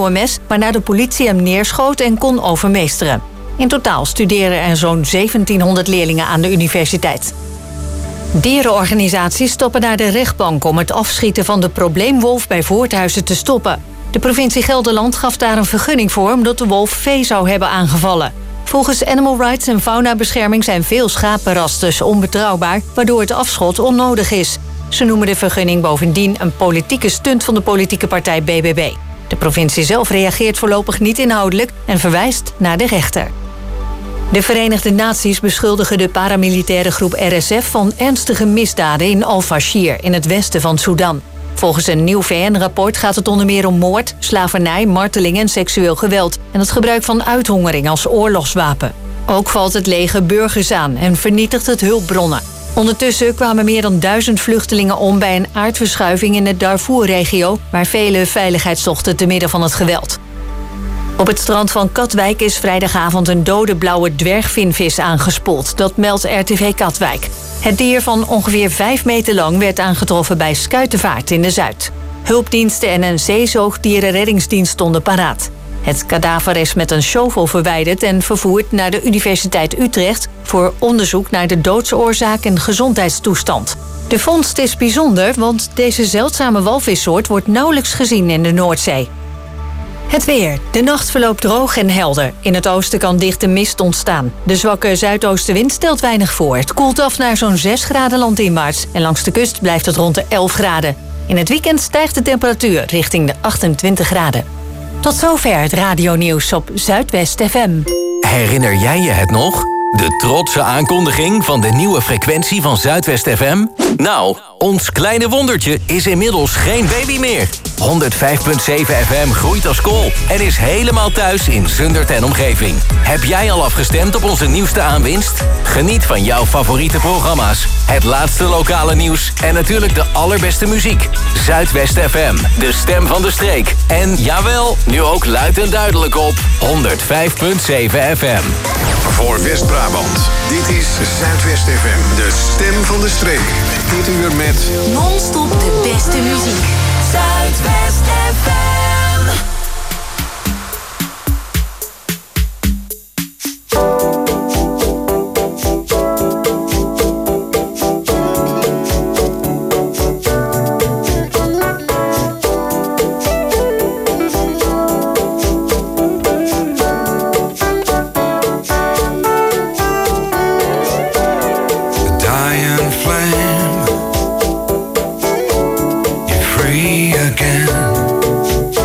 OMS, waarna de politie hem neerschoot en kon overmeesteren. In totaal studeren er zo'n 1700 leerlingen aan de universiteit. Dierenorganisaties stoppen naar de rechtbank om het afschieten van de probleemwolf bij Voorthuizen te stoppen. De provincie Gelderland gaf daar een vergunning voor omdat de wolf vee zou hebben aangevallen. Volgens Animal Rights en Faunabescherming zijn veel schapenrasters onbetrouwbaar, waardoor het afschot onnodig is. Ze noemen de vergunning bovendien een politieke stunt van de politieke partij BBB. De provincie zelf reageert voorlopig niet inhoudelijk en verwijst naar de rechter. De Verenigde Naties beschuldigen de paramilitaire groep RSF van ernstige misdaden in Al-Fashir in het westen van Sudan. Volgens een nieuw VN-rapport gaat het onder meer om moord, slavernij, marteling en seksueel geweld en het gebruik van uithongering als oorlogswapen. Ook valt het leger burgers aan en vernietigt het hulpbronnen. Ondertussen kwamen meer dan 1000 vluchtelingen om bij een aardverschuiving in de Darfur-regio, waar vele veiligheid zochten te midden van het geweld. Op het strand van Katwijk is vrijdagavond een dode blauwe dwergvinvis aangespoeld. Dat meldt RTV Katwijk. Het dier van ongeveer 5 meter lang werd aangetroffen bij Schuitenvaart in de Zuid. Hulpdiensten en een zeezoogdierenreddingsdienst stonden paraat. Het kadaver is met een shovel verwijderd en vervoerd naar de Universiteit Utrecht voor onderzoek naar de doodsoorzaak en gezondheidstoestand. De vondst is bijzonder, want deze zeldzame walvissoort wordt nauwelijks gezien in de Noordzee. Het weer. De nacht verloopt droog en helder. In het oosten kan dichte mist ontstaan. De zwakke zuidoostenwind stelt weinig voor. Het koelt af naar zo'n 6 graden landinwaarts. En langs de kust blijft het rond de 11 graden. In het weekend stijgt de temperatuur richting de 28 graden. Tot zover het radionieuws op Zuidwest FM. Herinner jij je het nog? De trotse aankondiging van de nieuwe frequentie van Zuidwest FM? Nou, ons kleine wondertje is inmiddels geen baby meer. 105.7 FM groeit als kool en is helemaal thuis in Zundert en omgeving. Heb jij al afgestemd op onze nieuwste aanwinst? Geniet van jouw favoriete programma's, het laatste lokale nieuws en natuurlijk de allerbeste muziek. Zuidwest FM, de stem van de streek. En jawel, nu ook luid en duidelijk op 105.7 FM. Voor West-Brabant, dit is Zuidwest FM, de stem van de streek. Dit uur met non-stop de beste muziek. Zuidwest FM. Again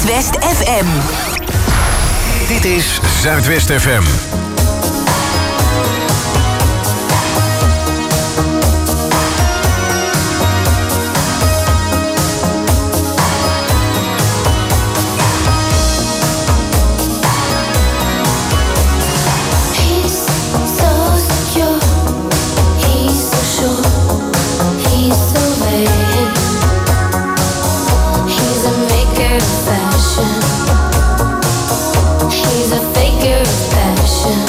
Zuidwest FM. Dit is Zuidwest FM. He's a faker of passion.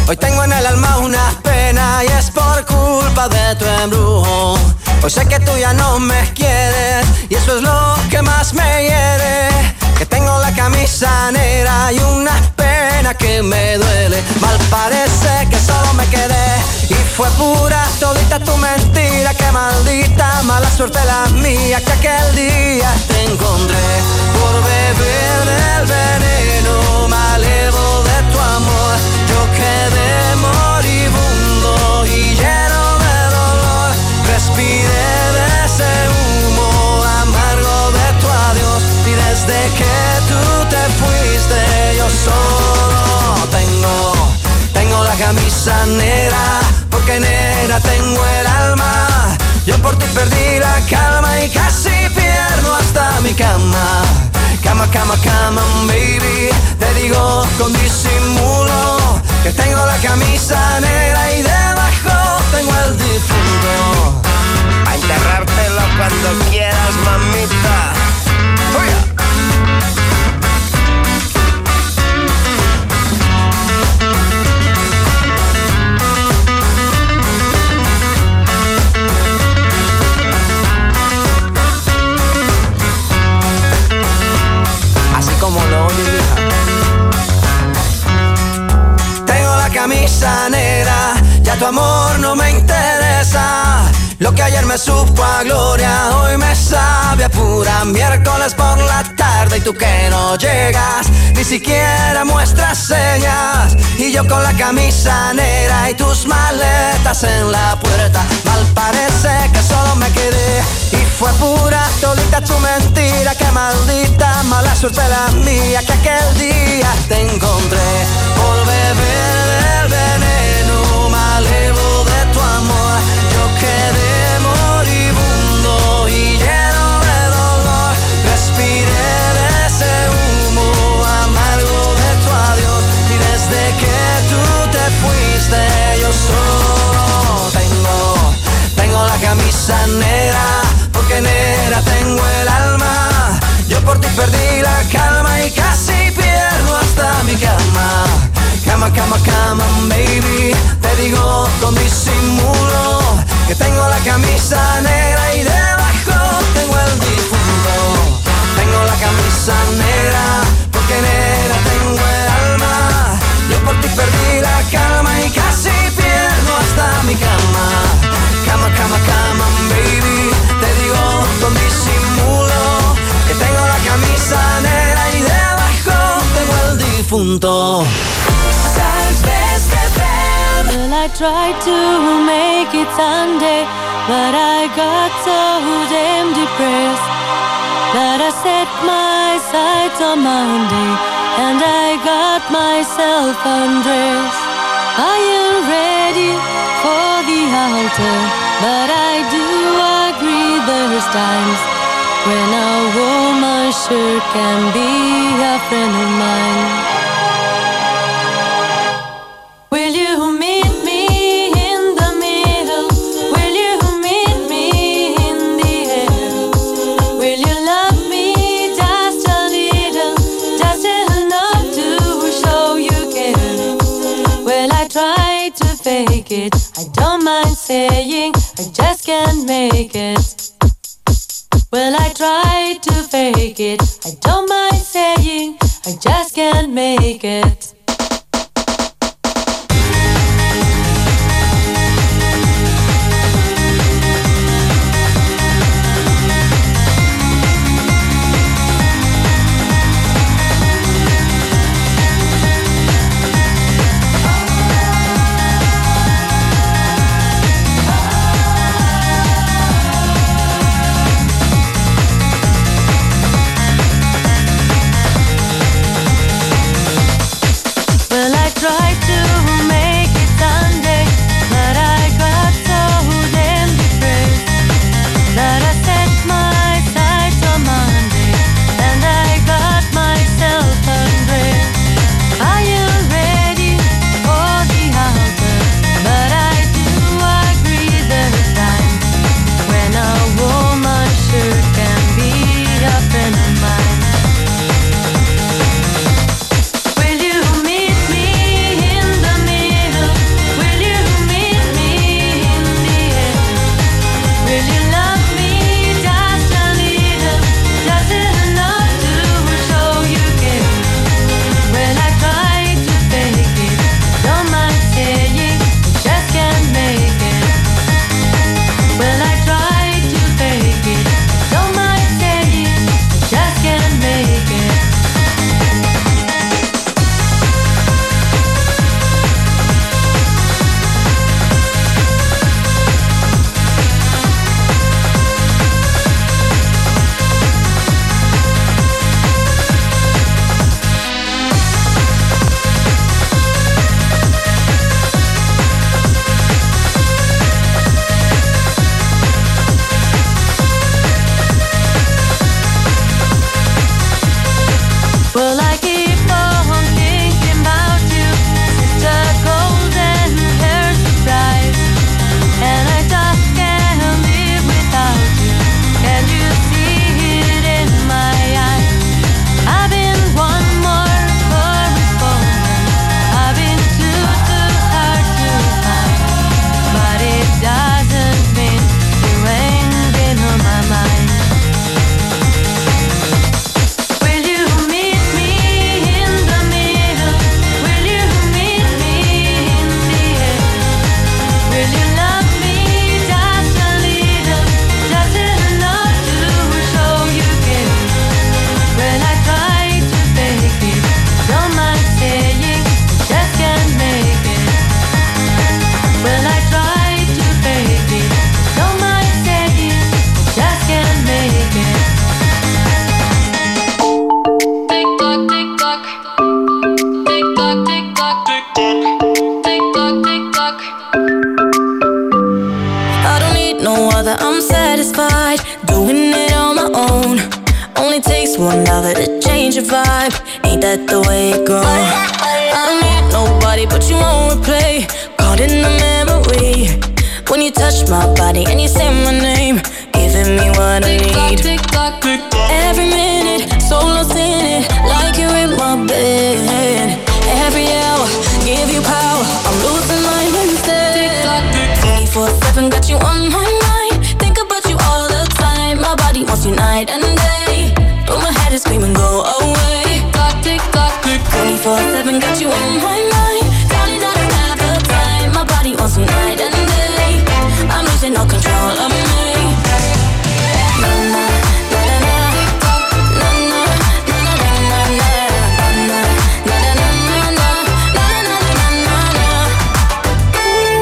Hoy tengo en el alma una pena y es por culpa de tu embrujo. Hoy sé que tú ya no me quieres y eso es lo que más me hiere. Que tengo la camisa negra y una pena que me duele. Mal parece que solo me quedé y fue pura todita tu mentira. Que maldita mala suerte la mía que aquel día te encontré por beber del veneno malevo de tu amor. Yo quedé moribundo y lleno de dolor. Respiré de ese humo amargo de tu adiós y desde que tú te fuiste yo solo tengo la camisa negra, porque negra tengo el alma. Yo por ti perdí la calma y casi pierdo hasta mi cama. Cama, cama, cama, baby. Te digo con disimulo que tengo la camisa negra y debajo tengo el difunto. A enterrártelo cuando quieras, mamita. ¡Oye! Como lo oye, vieja. Tengo la camisa negra, ya tu amor no me interesa. Lo que ayer me supo a gloria, hoy me sabe a pura miércoles por la tarde. Y tú que no llegas, ni siquiera muestras señas. Y yo con la camisa negra y tus maletas en la puerta. Mal parece que solo me quedé y fue pura todita tu mentira. Que maldita mala suerte la mía que aquel día te encontré por beber del veneno malevo de tu amor. Yo quedé moribundo y lleno de dolor. Respiré de ese humo amargo de tu adiós y desde que tú te fuiste yo solo tengo la camisa negra, porque negra tengo el alma. Yo por ti perdí la calma y casi pierdo hasta mi cama. Cama, cama, cama, baby. Te digo con disimulo que tengo la camisa negra y debajo tengo el difunto. Tengo la camisa negra, porque negra tengo el alma. Yo por ti perdí la calma y casi pierdo hasta mi cama. Cama, cama, cama, baby. Te digo con disimulo que tengo la camisa negra y debajo tengo el difunto. Well, I tried to make it Sunday, but I got so damn depressed that I set my sights on Monday and I got myself undressed. I am ready for the altar, but I do agree there's times when a woman sure can be a friend of mine. Will you meet me in the middle? Will you meet me in the air? Will you love me just a little, just enough to show you care? Well, I try to fake it, I don't mind saying I just can't make it. Well, I try to fake it, I don't mind saying I just can't make it. to change your vibe. Ain't that the way it goes? I don't need nobody but you on replay. Caught in the memory when you touch my body and you say my name, giving me what I need. Tick tock, tick tock. Every minute, so lost in it, like you're in my bed. Every hour, give you power, I'm losing mine instead. 24/7, got you on my mind. Think about you all the time. My body wants you night and day, but my head is screaming, go away. Tick tock, tick tock. 24/7, got you on my mind. Darling, I don't have the time. My body wants you night and day. I'm losing all control of me. Na na na na na. Na na na na na na. Na na na na na. Na na na na na.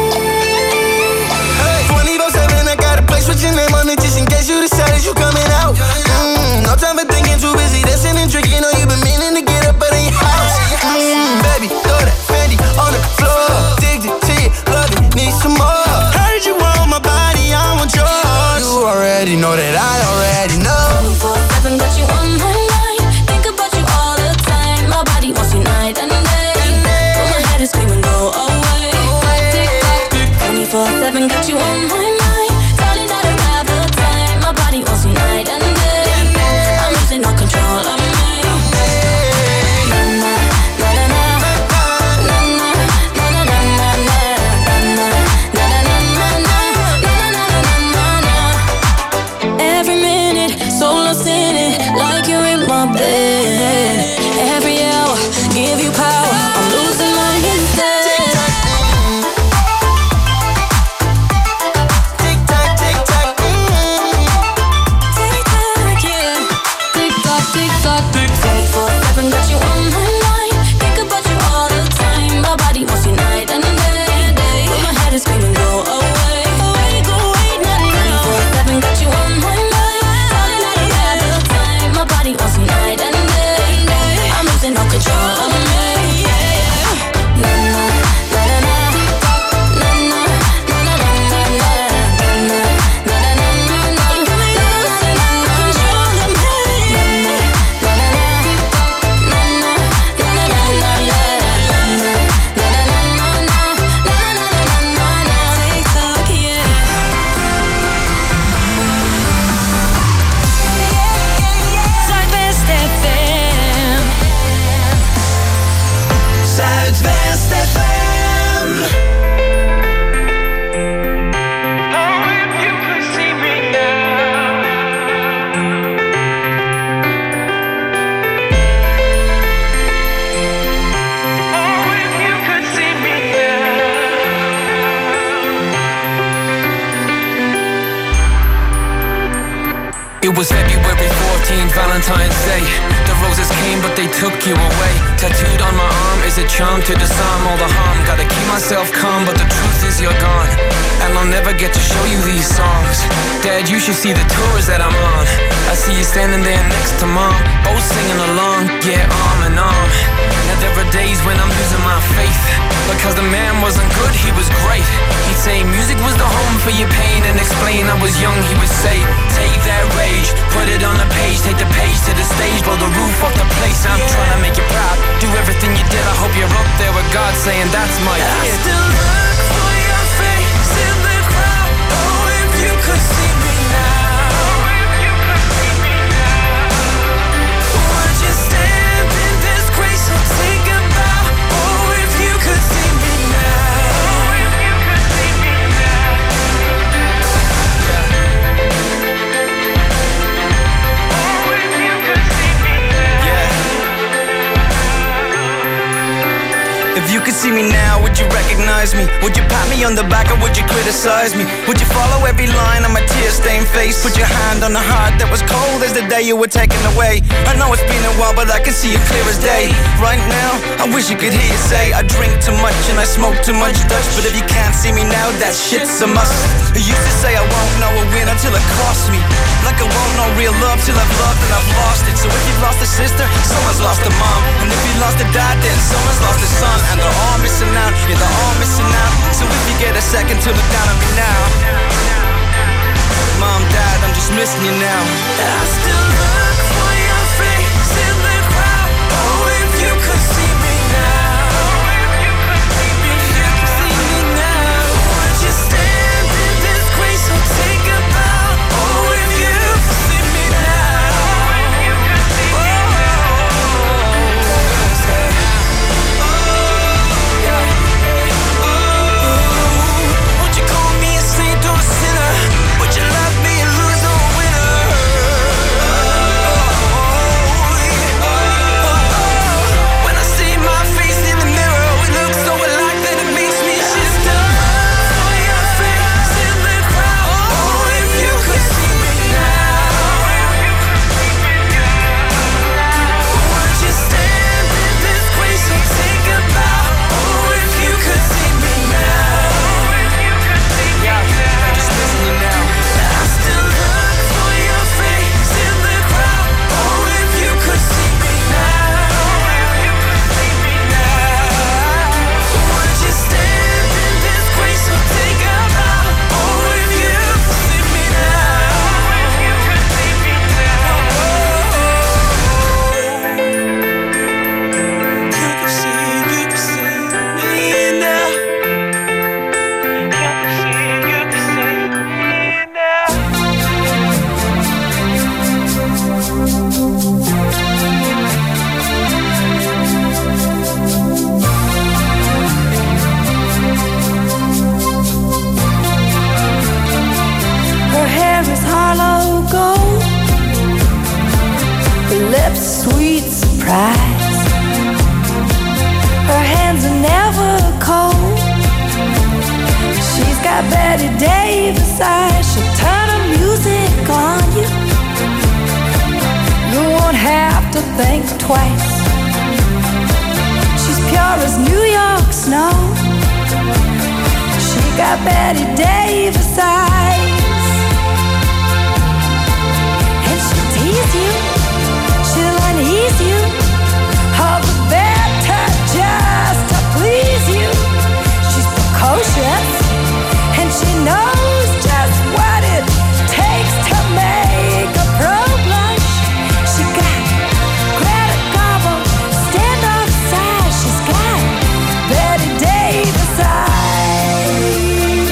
Hey, 24/7, I got a place with your name on it, just in case you decided you coming out. No time for thinking, too busy dancing and drinking. Know you've been meaning to get up out of your house. Baby, throw that Fendi on the floor. Addicted to you, love it, need some more. Heard you want my body, I want yours. You already know that I already know. 24/7, got you on my mind. Think about you all the time. My body wants you night and day, but my head is screaming, go away. 24/7, got you on my mind. Darling, I don't have the time. My body wants you night and day. I'm losing all control of me. Na na na na na. Na na na na na na. Na na na na na. Na na na na na. Every minute, so lost in it, like you're in my bed. Every hour, give you power, I'm losing mine instead. Tick tock, tick tock, Tick tock, yeah. Tick tock, tick tock. 24/7, got you on my mind. Think about you all the time. My body wants you night and day, but my head is screaming, go away. Away, go away, now. 24/7, got you on my mind. Darling, I don't have the time. My body wants you night and day. I'm losing all control of me. Na na na na na. Na na na na na na. Na na na na na. Losing all control of me. Na na na na na. Na na na na na na. Na na na na na. Na na na na na. Tick tock, yeah. Zuidwest FM. Zuidwest FM. Oh, if you could see me now. Oh, if you could see me now. It was February 14th, Valentine's Day. The roses came, but they took you away. Tattooed on my arm is a charm to disarm all the harm. Gotta keep myself calm, but the truth is you're gone, and I'll never get to show you these songs. Dad, you should see the tours that I'm on. I see you standing there next to Mom, both singing along, yeah, arm in arm. Now there are days when I'm losing my faith, because the man wasn't good, he was great. He'd say music was the home for your pain, and explain I was young, he would say, take that rage, put it on a page, take the page to the stage, blow the roof off the place. I'm trying to make you proud, do everything you did. I hope you're up there with God saying that's my I kid. still look for your face in the crowd. Oh, if you could see me now. Would you stand in this grace or take a bow? Oh, if you could see me now. If you could see me now, would you recognize me? Would you pat me on the back or would you criticize me? Would you follow every line on my tear-stained face? Put your hand on the heart that was cold as the day you were taken away. I know it's been a while, but I can see it clear as day. Right now, I wish you could hear you say I drink too much and I smoke too much Dutch. But if you can't see me now, that shit's a must. I used to say I won't know a win until it costs me. Like I won't know real love till I've loved and I've lost it. So if you've lost a sister, someone's lost a mom. And if you lost a dad, then someone's lost a son. And they're all missing out, yeah, they're all missing out. So if you get a second to look down on me now, Mom, Dad, I'm just missing you now. I still look for your face in sweet surprise. Her hands are never cold. She's got Betty Davis eyes. She'll turn her music on you. You won't have to think twice. She's pure as New York snow. She got Betty Davis eyes. And she'll tease you, she'll unease you, all the better just to please you. She's precocious, and she knows just what it takes to make a pro blush. She got Greta Garbo, standoff size. She's got Betty Davis eyes.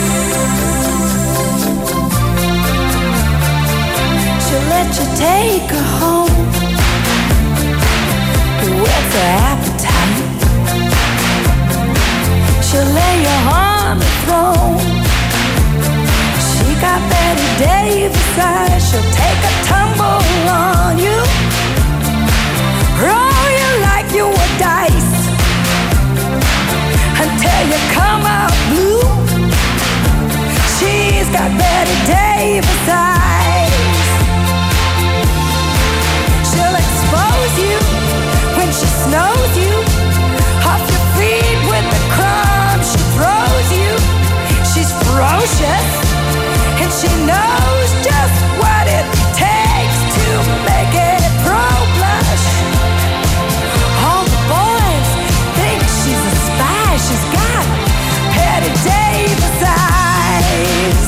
She'll let you take her home. What's her appetite? She'll lay you on the throne. She got Betty Davis eyes. She'll take a tumble on you, roll you like you were dice, until you come out blue. She's got Betty Davis eyes. She'll expose you when she snows you, off your feet with the crumbs she throws you. She's ferocious, and she knows just what it takes to make it pro blush. All the boys think she's a spy. She's got Betty Davis eyes.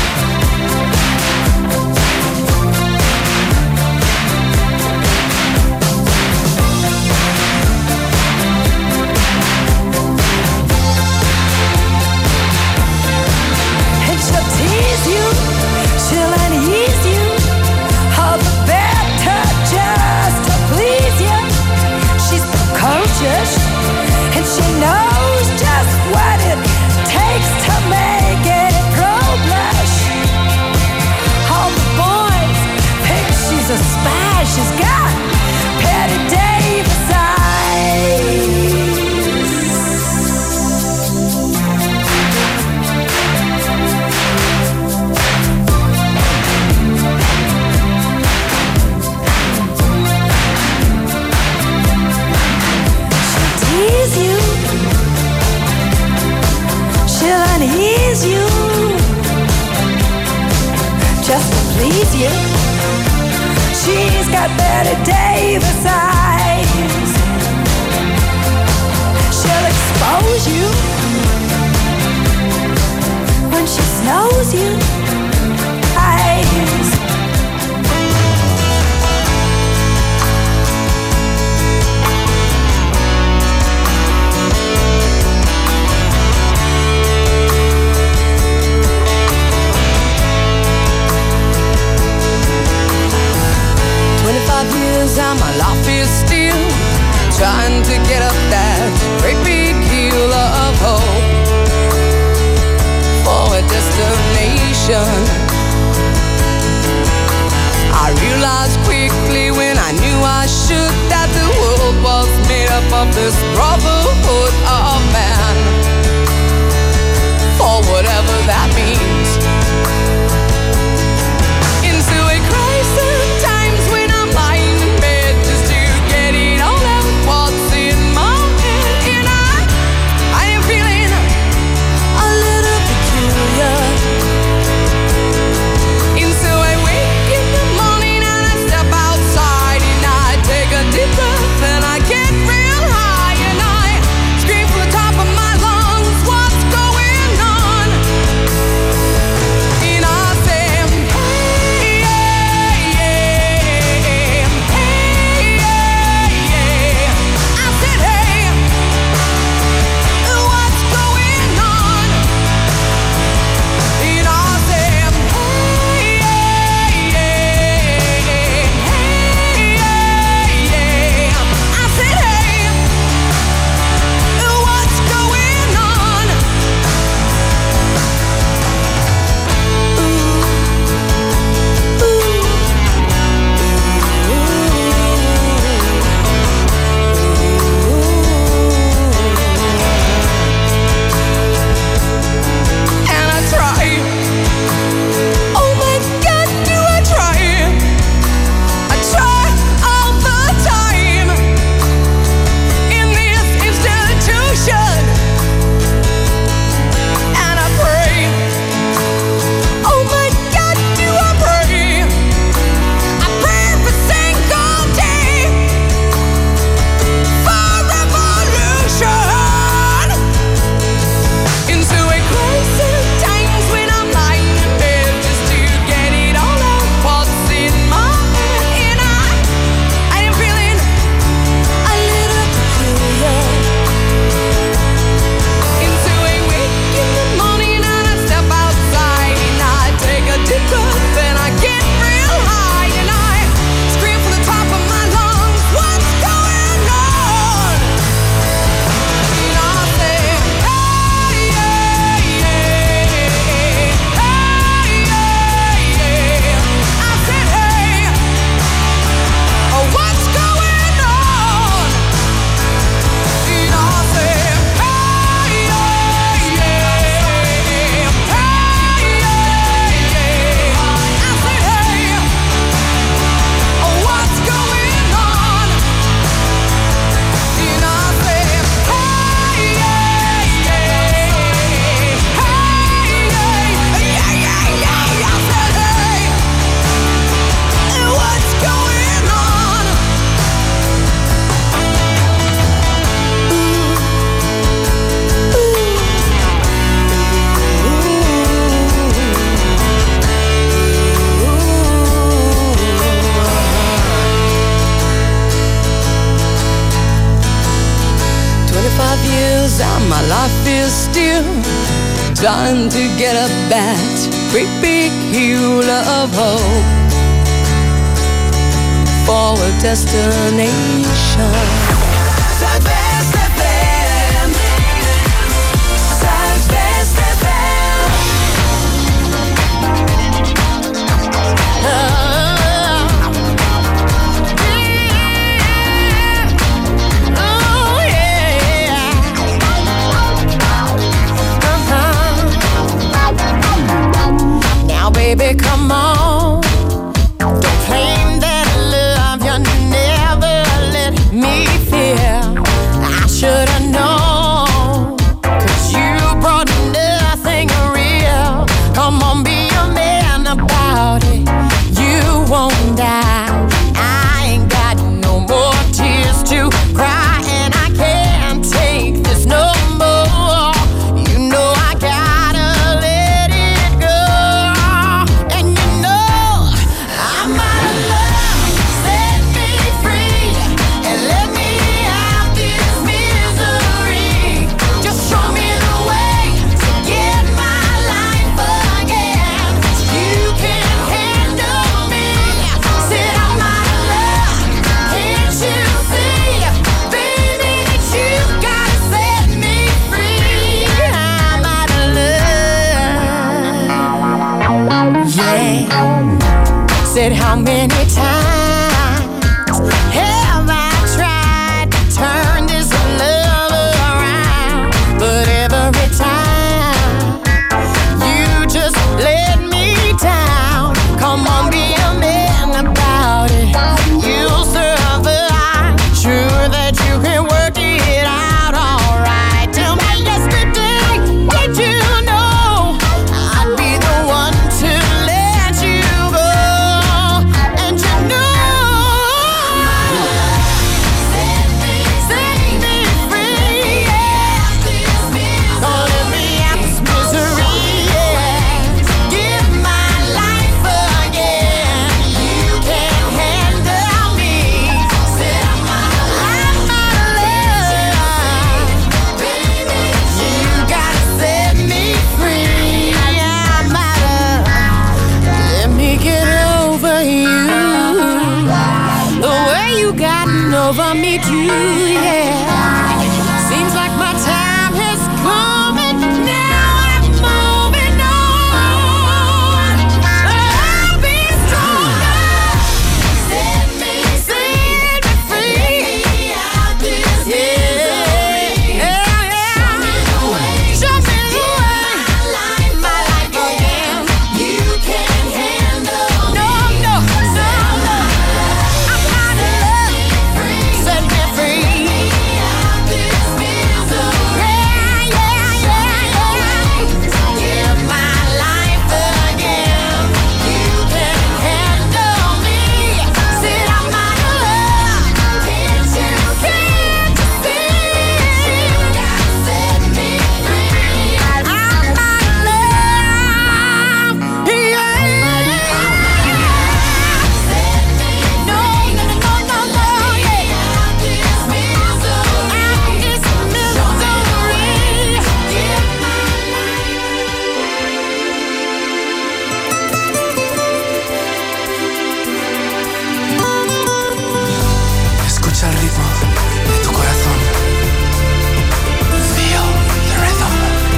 And she'll tease you, she'll unease you, all the better just to please you. She's precocious, and she knows just what it takes to make it pro blush. All the boys think she's a spy. She's got Betty Davis eyes. She'll tease you, she'll unease you, just to please you. She's got Betty Davis eyes. She'll expose you when she snows you. Eyes. And my life is still trying to get up that great big hill of hope for a destination. I realized quickly when I knew I should that the world was made up of this brotherhood of man, for whatever that means. Into a crisis times when I'm lying in bed just to get it all out what's in my head. And I am feeling a little peculiar. And so I wake in the morning and I step outside and I take a deep breath and I get real high and I scream for the inside my life is still trying to get up that great big hill of hope for a destination. Zuidwest FM. Zuidwest FM. Now, baby, come on. Don't claim that love you never let me feel. I should've known, 'cause you brought nothing real. Come on, be a man about it. You won't die. I ain't got no more tears to cry, and I can't take this no more. You know I gotta let it go. And you know I'm out of love. Set me free and let me out this misery. Just show me the way to get my life again. You can handle me. Said I'm out of love. Can't you see, baby, that you gotta set me free? I'm out of love. Yeah. Said how many times have I tried to turn this love around? But every time you just let me down. Come on, be a man about it. You'll survive. Sure that you can work it out alright. Tell me yesterday, did you know I'd be the one to let you go? And you know set me free, yeah. Don't let me out this misery, yeah. Give my life again. You can handle me. Said I'm out of love. Baby, you gotta set me free. I'm out of. Let me get over you. The way you gotten over me too, yeah. Seems like my time has come and now I'm moving on. I'll be stronger. Set me free. Out this misery. Yeah. Show me the way. My life again. You can handle me. No. I'm out of love. Set me free. Out this misery. Yeah. Give my life again. You can handle me. Said I'm out of love. Can't you see? You gotta set me free. I'm out of love. Yeah. Set me no. Yeah. Out this misery. Show me the way. Give my Escucha el ritmo de tu corazón. Feel the rhythm.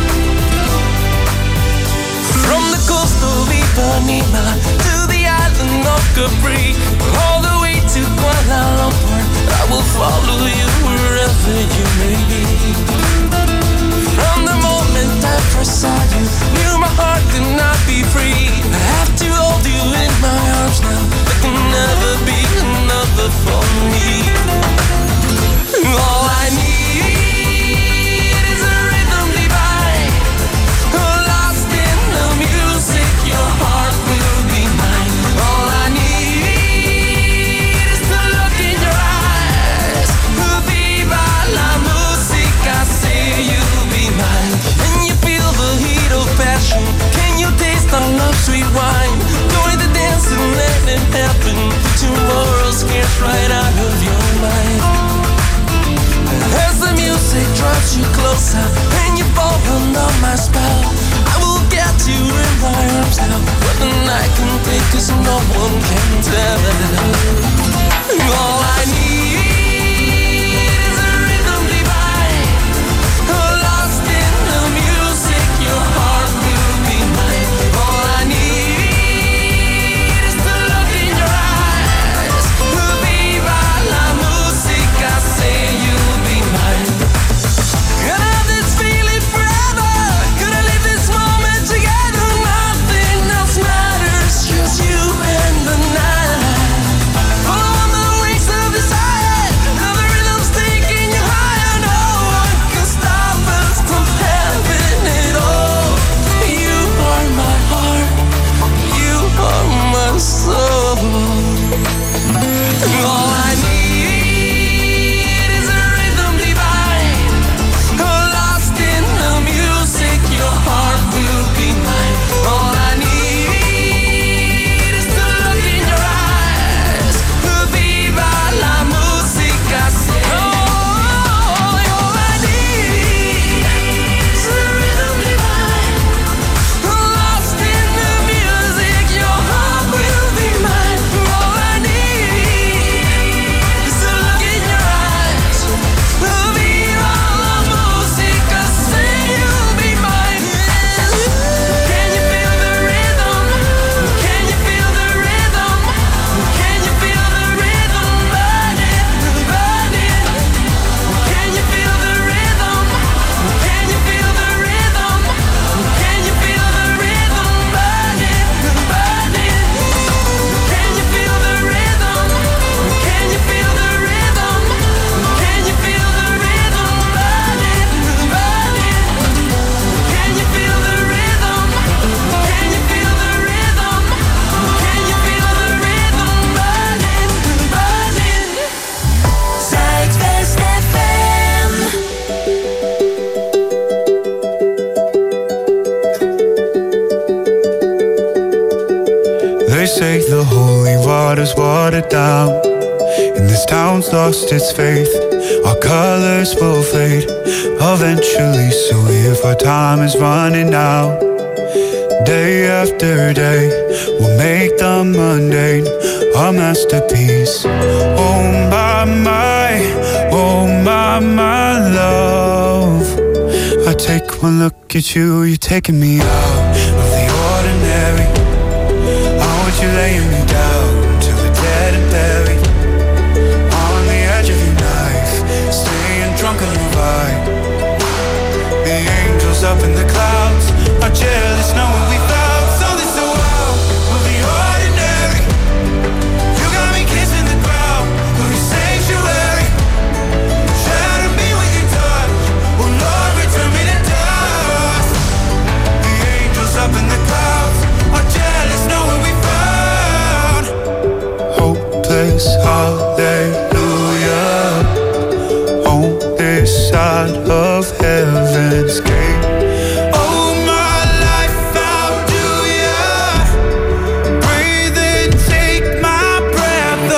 From the coast of Ipanema to the island of Capri, all the way to Kuala Lumpur, I will follow you wherever you may be. From the moment I first saw you, knew my heart could not be free. I have to hold you in my arms now. There can never be another for me. All I need is a rhythm divine. Lost in the music, your heart will be mine. All I need town's lost its faith. Our colors will fade eventually. So if our time is running out, day after day, we'll make the mundane our masterpiece. Oh my love. I take one look at you, you're taking me out of the ordinary. I want you laying me down till we're dead and buried. On the edge of your knife, staying drunk on your vibe. The angels up in the clouds are jealous knowing we found something so out of the ordinary. You got me kissing the ground of your sanctuary. Shatter me with your touch, oh Lord, return me to dust. The angels up in the clouds are jealous knowing we found hopeless hallelujah on this side of heaven's gate. Oh my life, how do ya breathe and take my breath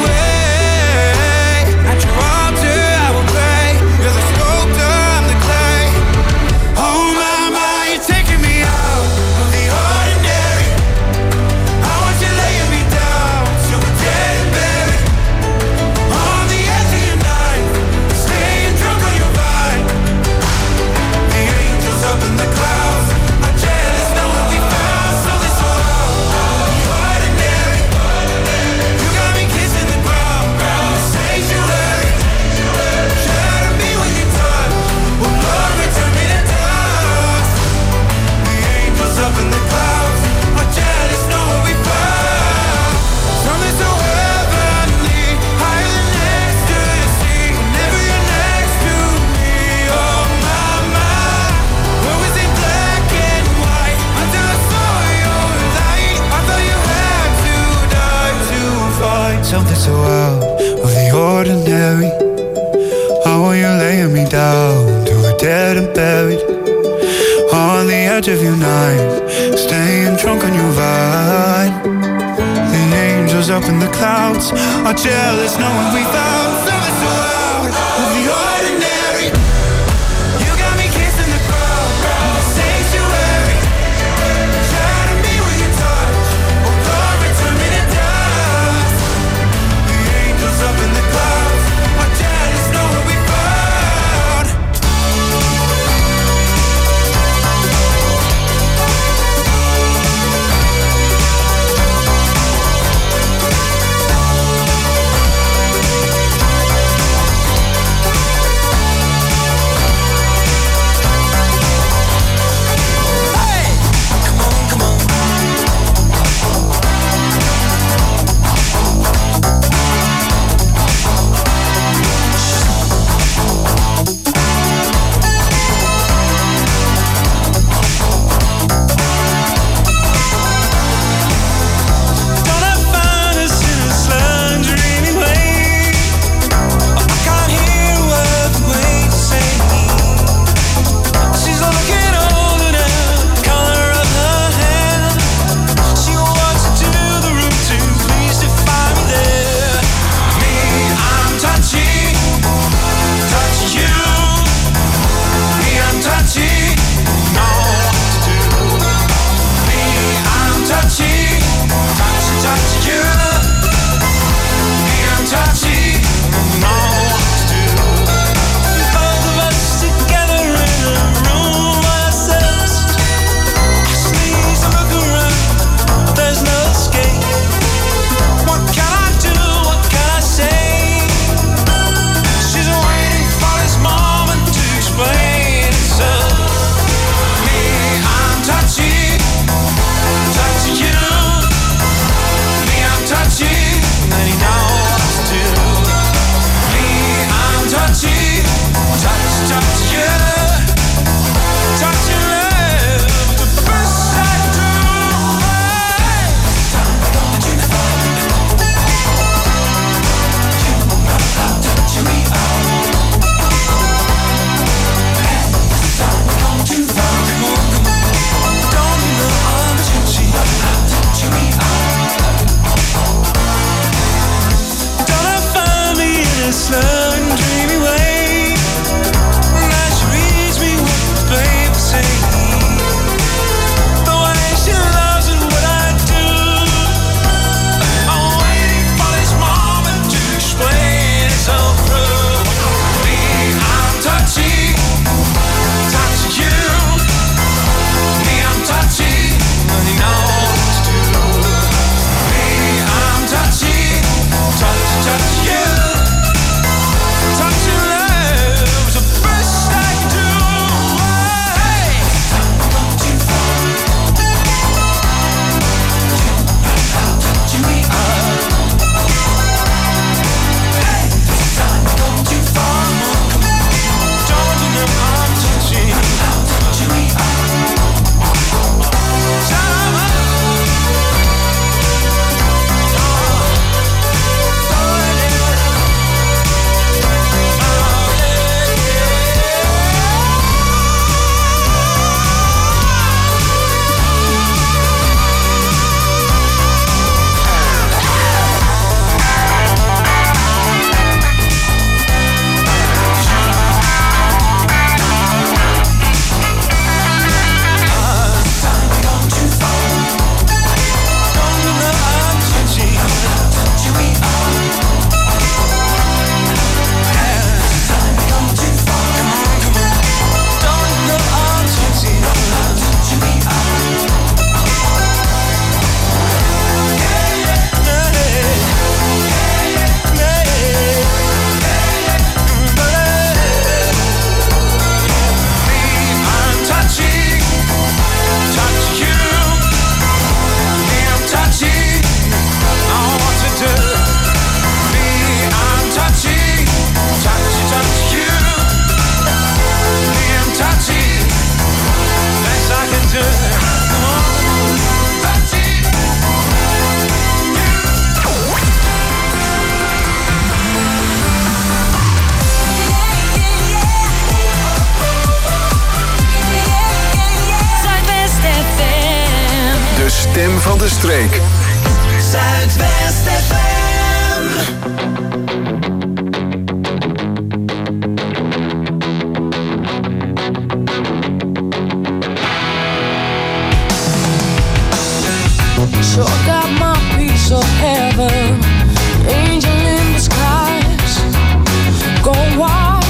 away? At your altar I will pray. You're the sculptor, I'm the clay. Oh my, you're taking me out of the ordinary. I want you laying me down till we're dead and buried. On the edge of your knife, staying drunk on your vine. The angels up in the clouds are jealous knowing we found something so out of the ordinary. You got me kissing the ground, sanctuary. Shatter me with your touch, oh Lord, return me to dust. The angels up in the clouds are jealous knowing we found something so heavenly, higher than ecstasy. Whenever you're next to me, oh my. Where was it black and white until I saw your light? I thought you had to die to find something so out of the ordinary. How are you laying me down till we're dead and buried? On the edge of your knife, staying drunk on your vine. The angels up in the clouds are jealous knowing we found something so out of the ordinary. You got me kissing the ground, sanctuary. Shatter me with your touch, oh Lord, return me to dust. The angels up in the clouds are jealous knowing we found. van de streek. Zuidwest FM. Sure got my piece of heaven, angel in disguise, go wild.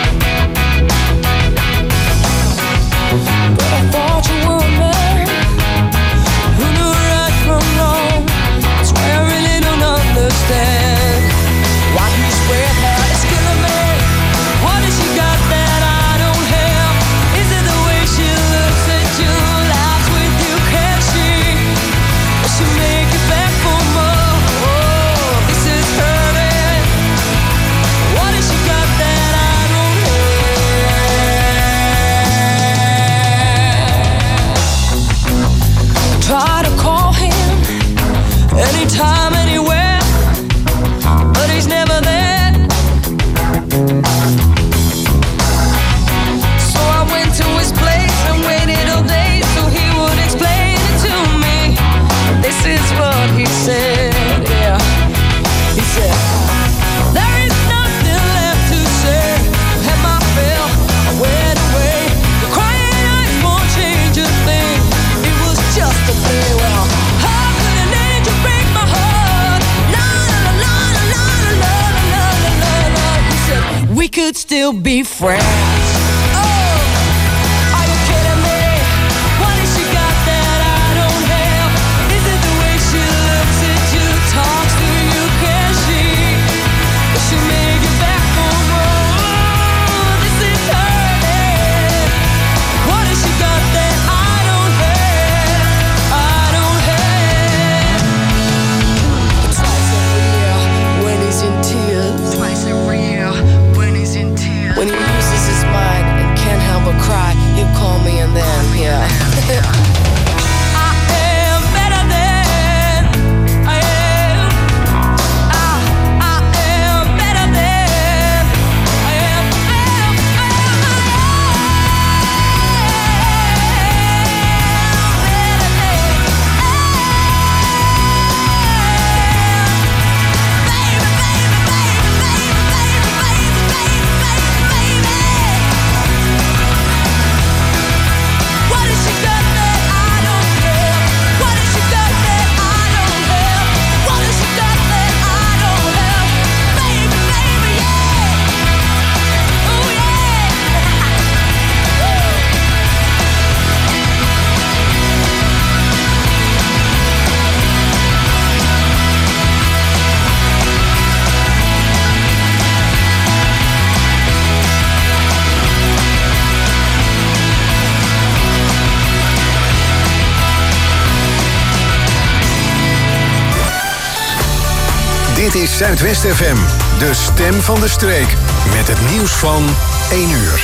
But I thought you were a man who knew right from wrong. That's why I really don't understand why you spread that it's killing me. What has she got that I don't have? Is it the way she looks at you, laughs with you, can't she? She make it back for more. Oh, this is hurting. What has she got that I don't have? Try to call him anytime, anywhere, but he's never there. So I went to his place and waited all day so he would explain it to me. This is what he said, yeah. He said, there is nothing left to say. Have my fill, I went away. The crying eyes won't change a thing. It was just a play. Well, how could an angel break my heart? La la la la la la la la la la. He said, we could still be friends. When he loses his mind and can't help but cry, he'll call me and then, yeah. I am better than I am. I am better than I am. Dit is Zuidwest FM, de stem van de streek. Met het nieuws van 1 uur.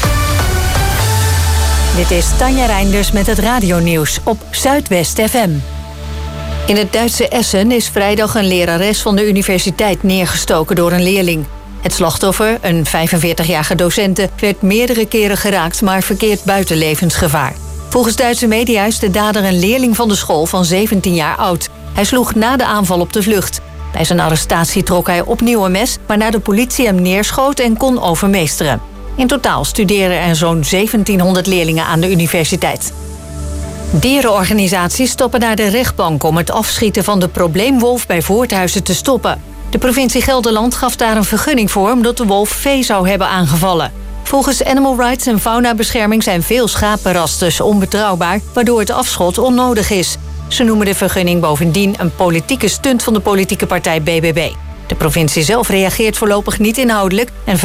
Dit is Tanja Reinders met het radionieuws op Zuidwest FM. In het Duitse Essen is vrijdag een lerares van de universiteit neergestoken door een leerling. Het slachtoffer, een 45-jarige docente, werd meerdere keren geraakt, maar verkeert buiten levensgevaar. Volgens Duitse media is de dader een leerling van de school van 17 jaar oud. Hij sloeg na de aanval op de vlucht. Bij zijn arrestatie trok hij opnieuw een mes, waarna de politie hem neerschoot en kon overmeesteren. In totaal studeren er zo'n 1700 leerlingen aan de universiteit. Dierenorganisaties stappen naar de rechtbank om het afschieten van de probleemwolf bij Voorthuizen te stoppen. De provincie Gelderland gaf daar een vergunning voor omdat de wolf vee zou hebben aangevallen. Volgens Animal Rights en Faunabescherming zijn veel schapenrasters onbetrouwbaar, waardoor het afschot onnodig is. Ze noemen de vergunning bovendien een politieke stunt van de politieke partij BBB. De provincie zelf reageert voorlopig niet inhoudelijk en